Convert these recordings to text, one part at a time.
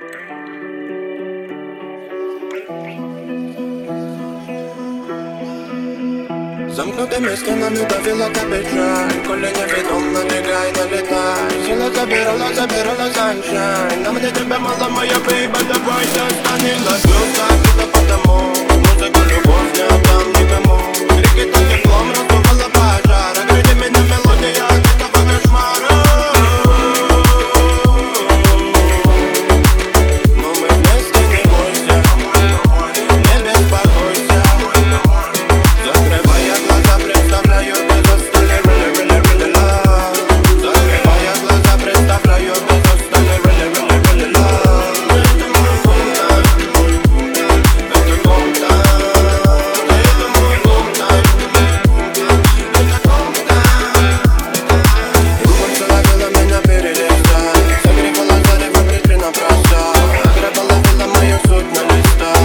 Замкнутыми стенами давила та печаль, коли невідомо лягай, налетай. Сила забирала sunshine. Нам не тебе мало, моя бейба, давай достанем до слез, это потому. Музыка, любовь, не отдам никому. Реки так теплом раздувала пожар, огреди меня мелодия от этого кошмара. Но мы вместе, не бойся, не беспокойся. Закрывая глаза, представляю, ты застали, really, really, really love. Закрывая глаза, представляю, ты застали, really, really, really love. Это мой гумна, это гумна, это мой гумна, это гумна. Юмор заставила меня перелистать, согревала зарево, причина проста. Ограбила мою суть на листах.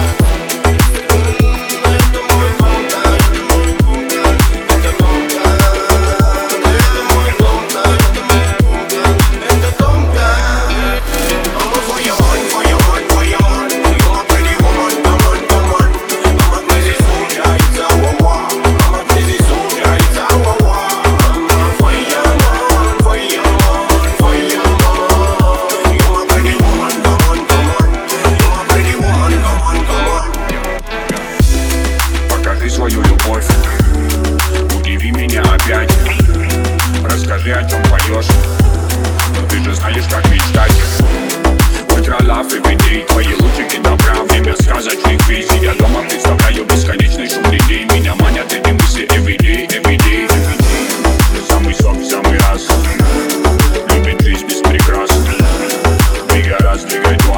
Покажи свою любовь, удиви меня опять. Расскажи, о чем поешь, но ты же знаешь, как мечтать. Утро love every day, твои лучики добра, время сказочных визий. Я дома представляю бесконечный шум людей. Меня манят эти мысли every day, every day. Самый сок, самый раз. Любит жизнь без прикрас. Двигай раз, двигай два.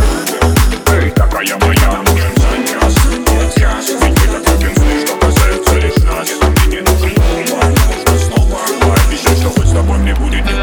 Эй, такая моя, нужен час. Ведь мы так любим сны, что касаются лишь нас. Если мне не нужен снова, нужно снова. Пообещай, что хоть с тобой мне будет не...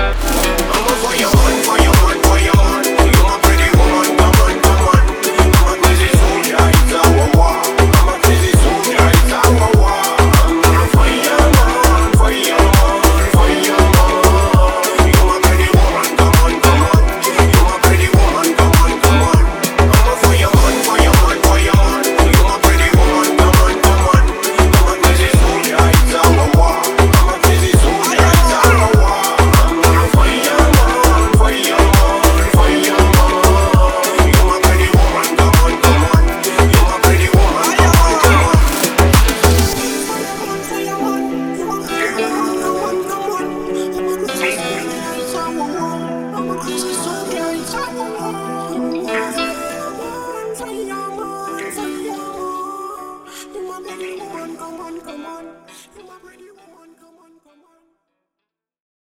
Come on.